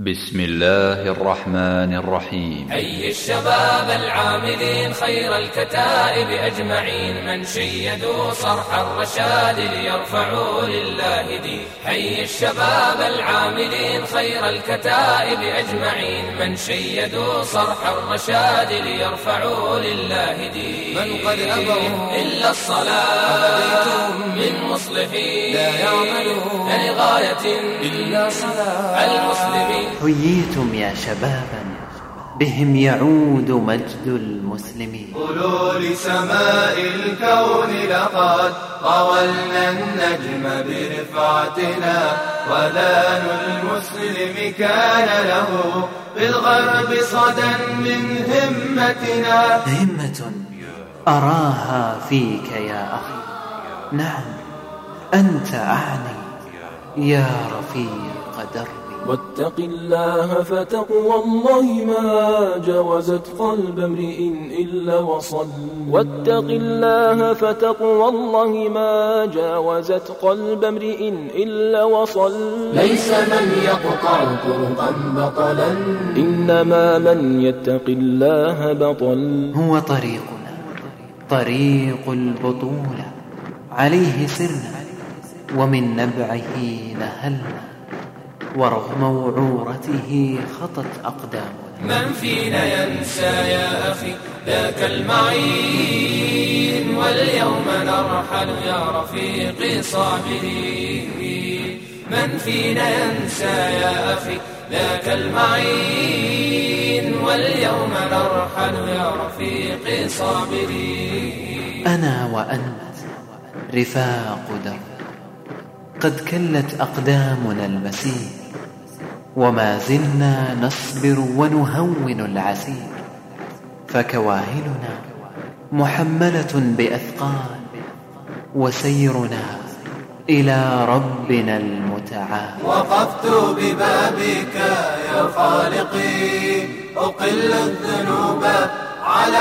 بسم الله الرحمن الرحيم. حي الشباب العاملين خير الكتائب أجمعين، من شيدوا صرح الرشاد ليرفعوا لله دين. حي الشباب العاملين خير الكتائب أجمعين، من شيدوا صرح الرشاد ليرفعوا لله دين. من قد أبوا إلا الصلاة من مصلحين، لا يعملون لغاية إلا صلاة المسلمين. حييتم يا شبابا بهم يعود مجد المسلمين. قولوا لسماء الكون لقد طولنا النجم برفعتنا، ولان المسلم كان له بالغرب صدى من همتنا. همة أراها فيك يا أخي، نعم أنت أعني يا رفيق دربي. واتق الله فتقوى الله ما جاوزت قلب امرئ إلا وصل. واتق الله فتقوى الله ما جاوزت قلب امرئ إلا وصل. ليس من يقطع طرقا بطلا، إنما من يتق الله بطل. هو طريقنا طريق البطولة، عليه سرنا ومن نبعه نهلنا، ورغم وعورته خطت أقدامنا. من فينا ينسى يا أخي ذاك المعين، واليوم نرحل يا رفيقي صابرين. من فينا ينسى يا أخي ذاك المعين، واليوم نرحل يا رفيقي صابرين. أنا وأنت رفاق درب، قد كلت أقدامنا المسير، وما زلنا نصبر ونهون العسير، فكواهلنا محملة بأثقال، وسيرنا إلى ربنا المتعال. وقفت ببابك يا خالقي، أقل الذنوب على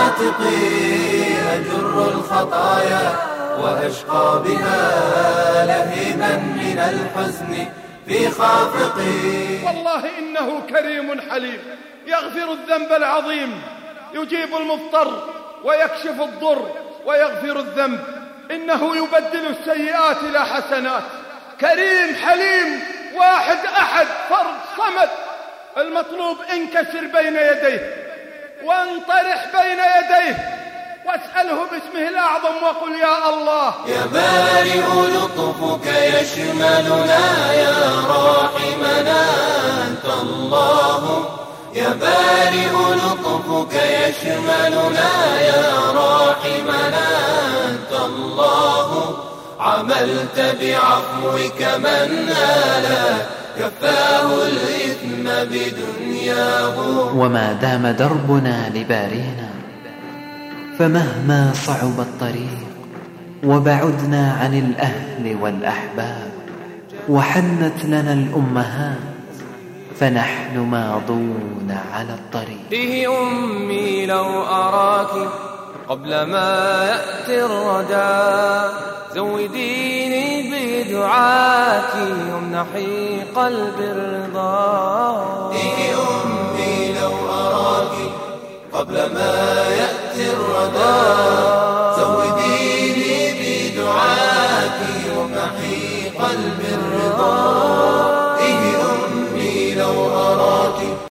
عاتقي، أجر الخطايا وأشقى بها لهيبا من الحزن في خافقي. والله إنه كريم حليم، يغفر الذنب العظيم، يجيب المضطر ويكشف الضر ويغفر الذنب. إنه يبدل السيئات إلى حسنات. كريم حليم واحد أحد فرد صمد. المطلوب انكسر بين يديه وانطرح بين يديه واسأله باسمه الأعظم وقل يا الله. يا بارئ لطفك يشملنا، يا راحمنا أنت الله. يا بارئ لطفك يشملنا، يا راحمنا أنت الله. عملت بعفوك من نال كفاه الإثم بدنياه. وما دام دربنا لبارينا، فمهما صعب الطريق وبعدنا عن الأهل والأحباب وحنت لنا الأمهات، فنحن ماضون على الطريق. به أمي لو أراك قبل ما يأتي الردى، زوديني بدعاك وامنحي قلبي الرضا. به أمي لو أراك قبل ما يأتي الردى،